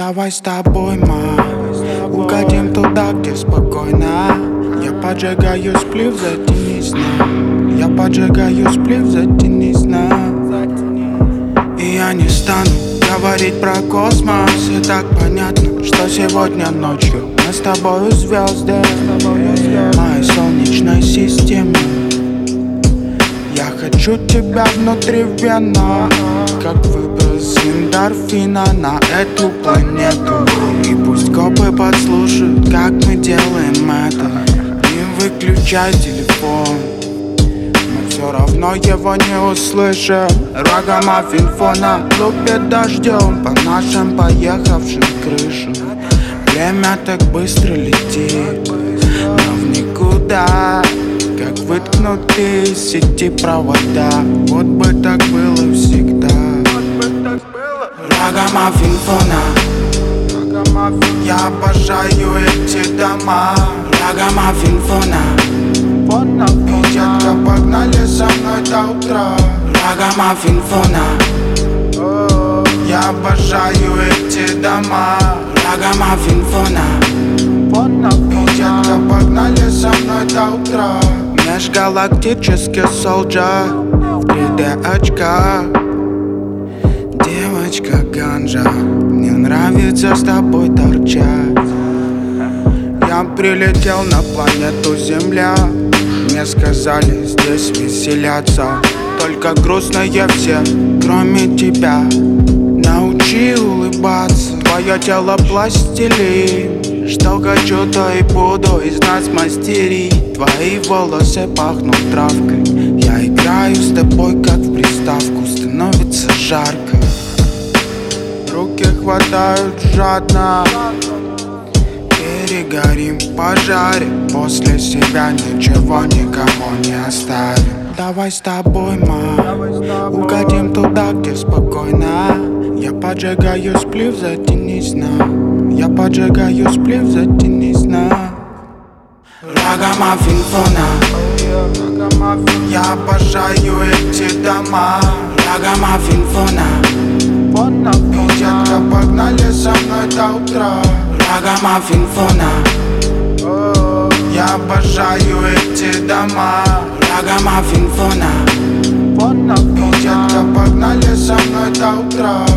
Давай с тобой, ма, угодим туда, где спокойно. Я поджигаю сплив, затяни сна. Я поджигаю сплив, затяни сна. И я не стану говорить про космос. И так понятно, что сегодня ночью мы с тобою звезды моей солнечной системы. Я хочу тебя внутривенно, как выброс эндорфина на эту планету. И пусть копы подслушают, как мы делаем это. Не выключай телефон, мы все равно его не услышим. Рагамаффин фона лупит дождем по нашим поехавшим крышам. Время так быстро летит, но в никуда, как выткнутые из сети провода. Вот бы так было всегда. Рагамаффин фона, я обожаю эти дома. Рагамаффин фона, и детка, погнали со мной до утра. Рагамаффин фона, я обожаю эти дома. Рагамаффин фона, и детка, погнали со мной до утра. Межгалактический солджа в 3D очках. Девочка ганжа, мне нравится с тобой торчать. Я прилетел на планету Земля. Мне сказали, здесь веселятся только грустные все, кроме тебя. Научи улыбаться, твое тело пластилин. Что хочу, то и буду из нас мастерить. Твои волосы пахнут травкой. Я играю с тобой, как в приставку. Становится жарко, руки хватают жадно. Перегорим в пожаре, после себя ничего никому не оставим. Давай с тобой, ма, угодим туда, где спокойно. Я поджигаю сплив, затяни сна. Я поджигаю сплив, затяни сна. Рагамаффин фона, я обожаю эти дома. Рагамаффин фона, и детка, погнали со мной до утра. Рагамаффин фона, я обожаю эти дома. Рагамаффин фона, и детка, погнали со мной до утра.